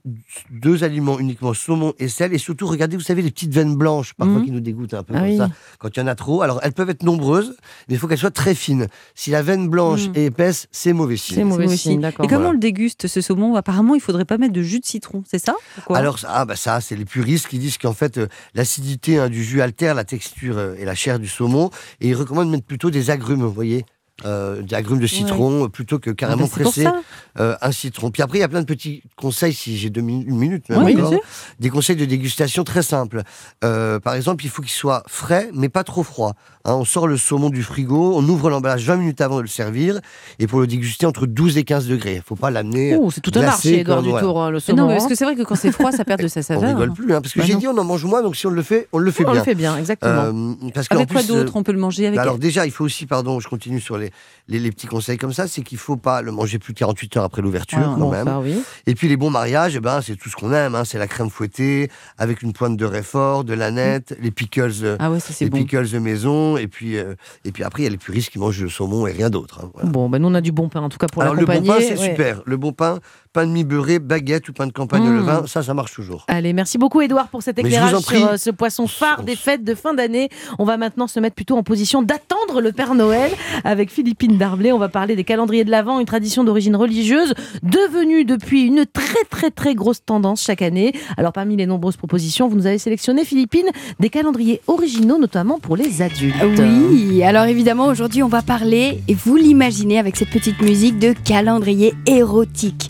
2 aliments uniquement, saumon et sel. Et surtout, regardez, vous savez, les petites veines blanches, parfois, qui nous dégoûtent un peu comme ça, quand il y en a trop. Alors, elles peuvent être nombreuses, mais il faut qu'elles soient très fines. Si la veine blanche et épaisse, c'est mauvais signe. C'est mauvais signe, d'accord. Et comment on le déguste, ce saumon? Apparemment, il ne faudrait pas mettre de jus de citron, c'est ça? Alors, ça, c'est les puristes qui disent qu'en fait, l'acidité du jus altère la texture et la chair du saumon, et ils recommandent de mettre plutôt des agrumes, vous voyez, des agrumes de citron, plutôt que carrément presser un citron. Puis après, il y a plein de petits conseils, si j'ai une minute, des conseils de dégustation très simples. Par exemple, il faut qu'il soit frais, mais pas trop froid. On sort le saumon du frigo, on ouvre l'emballage 20 minutes avant de le servir, et pour le déguster entre 12 et 15 degrés. Il ne faut pas l'amener c'est tout un marché, Édouard Dutour, le saumon. Non, mais parce que c'est vrai que quand c'est froid, ça perd de sa saveur. On rigole plus, parce que j'ai dit on en mange moins, donc si on le fait, on le fait bien. On le fait bien, exactement. Parce avec quoi d'autre on peut le manger avec? Alors déjà, il faut aussi, je continue sur les petits conseils comme ça, c'est qu'il ne faut pas le manger plus de 48 heures après l'ouverture, quand même. Et puis les bons mariages, c'est tout ce qu'on aime, c'est la crème fouettée, avec une pointe de Réfort, de l'aneth, les pickles, pickles maison, et puis après, il y a les puristes qui mangent le saumon et rien d'autre. Voilà. Bon, nous on a du bon pain, en tout cas pour l'accompagner. Le bon pain, c'est super. Le bon pain de mie beurré, baguette ou pain de campagne au levain, ça marche toujours. Allez, merci beaucoup Édouard pour cet éclairage sur ce poisson phare des fêtes de fin d'année. On va maintenant se mettre plutôt en position d'attendre le Père Noël avec Philippine Darblay. On va parler des calendriers de l'Avent, une tradition d'origine religieuse devenue depuis une très très très grosse tendance chaque année. Alors parmi les nombreuses propositions, vous nous avez sélectionné, Philippine, des calendriers originaux, notamment pour les adultes. Oui, alors évidemment aujourd'hui on va parler, et vous l'imaginez avec cette petite musique, de calendrier érotique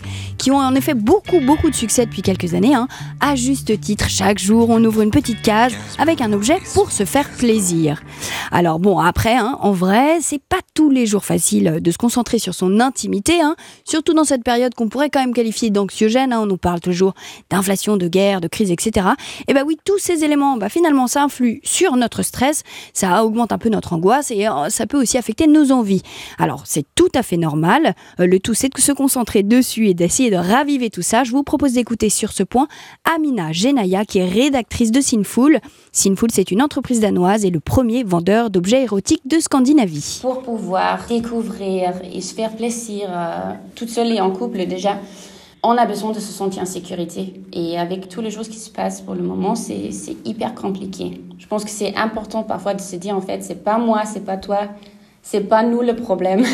qui ont en effet beaucoup de succès depuis quelques années. À juste titre, chaque jour, on ouvre une petite case avec un objet pour se faire plaisir. Alors bon, après, en vrai, c'est pas tous les jours facile de se concentrer sur son intimité, surtout dans cette période qu'on pourrait quand même qualifier d'anxiogène. On nous parle toujours d'inflation, de guerre, de crise, etc. Et oui, tous ces éléments, finalement, ça influe sur notre stress, ça augmente un peu notre angoisse et ça peut aussi affecter nos envies. Alors, c'est tout à fait normal. Le tout, c'est de se concentrer dessus et d'essayer de raviver tout ça. Je vous propose d'écouter sur ce point Amina Genaya, qui est rédactrice de Sinful. Sinful, c'est une entreprise danoise et le premier vendeur d'objets érotiques de Scandinavie. Pour pouvoir découvrir et se faire plaisir toute seule et en couple, déjà, on a besoin de se sentir en sécurité. Et avec toutes les choses qui se passent pour le moment, c'est hyper compliqué. Je pense que c'est important parfois de se dire, en fait, c'est pas moi, c'est pas toi, c'est pas nous le problème.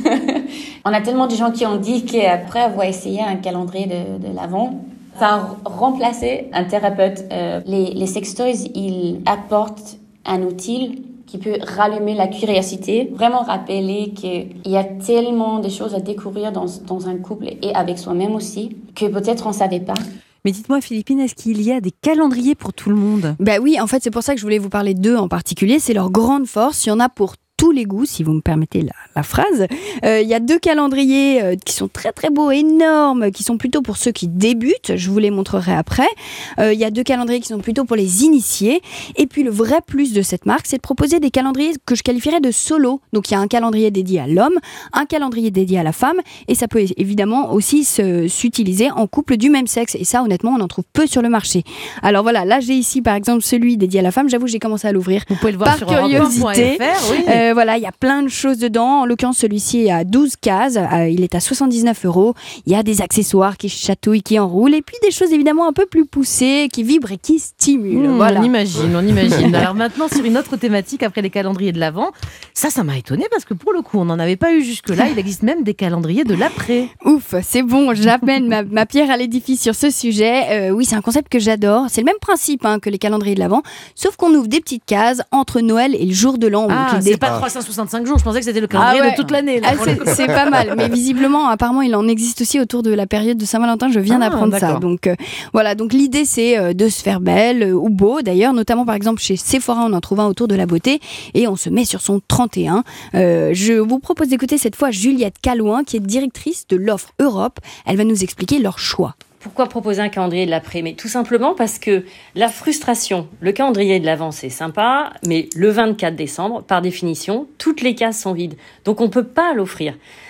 On a tellement de gens qui ont dit qu'après avoir essayé un calendrier de l'Avent, enfin, remplacer un thérapeute. Les sextoys, ils apportent un outil qui peut rallumer la curiosité, vraiment rappeler qu'il y a tellement de choses à découvrir dans un couple et avec soi-même aussi, que peut-être on ne savait pas. Mais dites-moi, Philippine, est-ce qu'il y a des calendriers pour tout le monde ? Oui, en fait, c'est pour ça que je voulais vous parler d'eux en particulier. C'est leur grande force. Il y en a pour tous les goûts, si vous me permettez la phrase. Il y a 2 calendriers qui sont très très beaux, énormes, qui sont plutôt pour ceux qui débutent, je vous les montrerai après. Il y a 2 calendriers qui sont plutôt pour les initiés. Et puis le vrai plus de cette marque, c'est de proposer des calendriers que je qualifierais de solo. Donc il y a un calendrier dédié à l'homme, un calendrier dédié à la femme, et ça peut évidemment aussi s'utiliser en couple du même sexe. Et ça, honnêtement, on en trouve peu sur le marché. Alors voilà, là j'ai ici par exemple celui dédié à la femme. J'avoue, j'ai commencé à l'ouvrir. Vous pouvez le voir par sur curiosité. Oui. Voilà, il y a plein de choses dedans. En l'occurrence, celui-ci est à 12 cases. Il est à 79 €. Il y a des accessoires qui chatouillent, qui enroulent. Et puis des choses évidemment un peu plus poussées, qui vibrent et qui stimulent. Voilà. On imagine. Alors maintenant, sur une autre thématique, après les calendriers de l'Avent, ça m'a étonnée parce que pour le coup, on n'en avait pas eu jusque-là. Il existe même des calendriers de l'après. Ouf, c'est bon, j'amène ma pierre à l'édifice sur ce sujet. Oui, c'est un concept que j'adore. C'est le même principe que les calendriers de l'Avent, sauf qu'on ouvre des petites cases entre Noël et le jour de l'an. C'est pas 365 jours, je pensais que c'était le calendrier de toute l'année. Là, c'est pas mal, mais visiblement, apparemment, il en existe aussi autour de la période de Saint-Valentin, je viens d'apprendre ça. Donc voilà, donc l'idée c'est de se faire belle ou beau, d'ailleurs, notamment par exemple chez Sephora, on en trouve un autour de la beauté, et on se met sur son 31. Je vous propose d'écouter cette fois Juliette Calouin, qui est directrice de l'offre Europe. Elle va nous expliquer leur choix. Pourquoi proposer un calendrier de l'après ? Mais tout simplement parce que la frustration, le calendrier de l'Avent, c'est sympa, mais le 24 décembre, par définition, toutes les cases sont vides. Donc on ne peut pas l'offrir.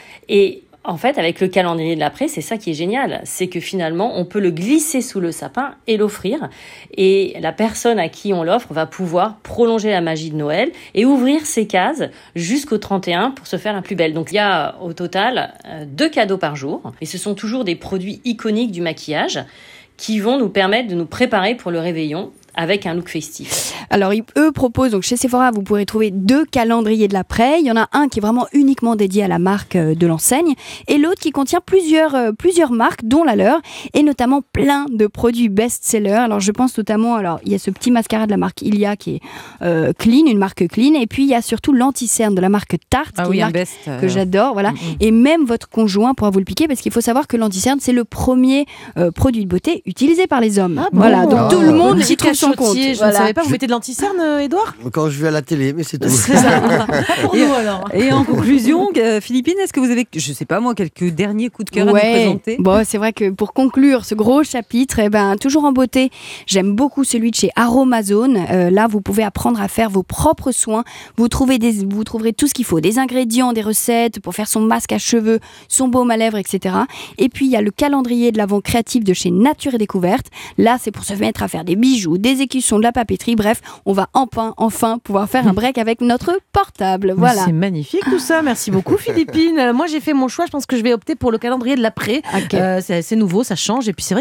Et en fait, avec le calendrier de l'après, c'est ça qui est génial. C'est que finalement, on peut le glisser sous le sapin et l'offrir. Et la personne à qui on l'offre va pouvoir prolonger la magie de Noël et ouvrir ses cases jusqu'au 31 pour se faire la plus belle. Donc il y a au total 2 cadeaux par jour. Et ce sont toujours des produits iconiques du maquillage qui vont nous permettre de nous préparer pour le réveillon avec un look festif. Alors, eux proposent, donc chez Sephora, vous pourrez trouver 2 calendriers de l'après. Il y en a un qui est vraiment uniquement dédié à la marque de l'enseigne et l'autre qui contient plusieurs marques, dont la leur, et notamment plein de produits best-sellers. Alors, je pense notamment, il y a ce petit mascara de la marque Ilia qui est clean, une marque clean, et puis il y a surtout l'anti-cerne de la marque Tarte, qui est une marque que j'adore, voilà. Et même votre conjoint pourra vous le piquer, parce qu'il faut savoir que l'anti-cerne, c'est le premier produit de beauté utilisé par les hommes. Voilà, donc tout le monde y trouve son compte. Je ne savais pas, vous mettez de l'anti-cerne, Édouard ? Quand je vais à la télé, mais c'est tout. C'est ça. Pour nous, alors. Et en conclusion, Philippine, est-ce que vous avez, je sais pas moi, quelques derniers coups de cœur à nous présenter ? Bon, c'est vrai que pour conclure ce gros chapitre, toujours en beauté, j'aime beaucoup celui de chez Aromazone. Là, vous pouvez apprendre à faire vos propres soins. Vous trouverez tout ce qu'il faut, des ingrédients, des recettes pour faire son masque à cheveux, son baume à lèvres, etc. Et puis, il y a le calendrier de l'Avent créatif de chez Nature et Découverte. Là, c'est pour se mettre à faire des bijoux, des écussons, de la papeterie. Bref, on va enfin pouvoir faire un break avec notre portable. Voilà. C'est magnifique tout ça. Merci beaucoup, Philippine. Moi, j'ai fait mon choix. Je pense que je vais opter pour le calendrier de l'après. Okay. C'est assez nouveau, ça change. Et puis, c'est vrai que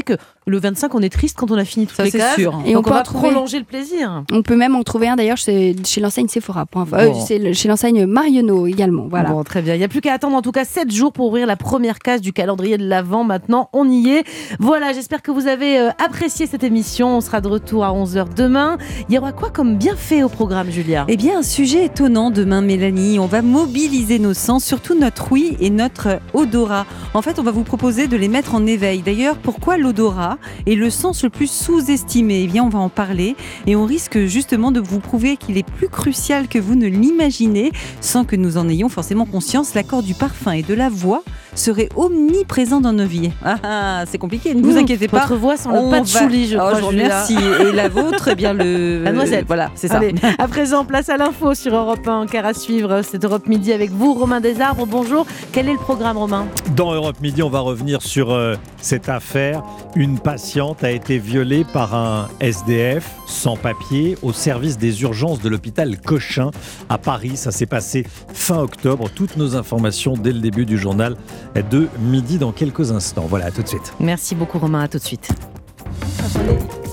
Le 25, on est triste quand on a fini toutes les cases. C'est sûr. Et donc on on va trouver... prolonger le plaisir. On peut même en trouver un d'ailleurs chez l'enseigne Sephora. Chez l'enseigne Marionneau également. Voilà. Bon, très bien. Il n'y a plus qu'à attendre en tout cas 7 jours pour ouvrir la première case du calendrier de l'Avent. Maintenant, on y est. Voilà, j'espère que vous avez apprécié cette émission. On sera de retour à 11h demain. Il y aura quoi comme bienfait au programme, Julia ? Eh bien, un sujet étonnant demain, Mélanie. On va mobiliser nos sens, surtout notre ouïe et notre odorat. En fait, on va vous proposer de les mettre en éveil. D'ailleurs, pourquoi l'odorat est le sens le plus sous-estimé ? Eh bien, on va en parler et on risque justement de vous prouver qu'il est plus crucial que vous ne l'imaginez, sans que nous en ayons forcément conscience. L'accord du parfum et de la voix serait omniprésent dans nos vies. C'est compliqué, ne vous inquiétez pas. Votre voix sent le patchouli, je crois, Julia. Merci. Et la vôtre, eh bien la noisette. Voilà, c'est ça. Allez, à présent, place à l'info sur Europe 1, car à suivre, c'est Europe Midi avec vous, Romain Desarbres. Bonjour. Quel est le programme, Romain ? Dans Europe Midi, on va revenir sur cette affaire. Une patiente a été violée par un SDF sans papier au service des urgences de l'hôpital Cochin à Paris. Ça s'est passé fin octobre. Toutes nos informations dès le début du journal de midi dans quelques instants. Voilà, à tout de suite. Merci beaucoup, Romain. À tout de suite.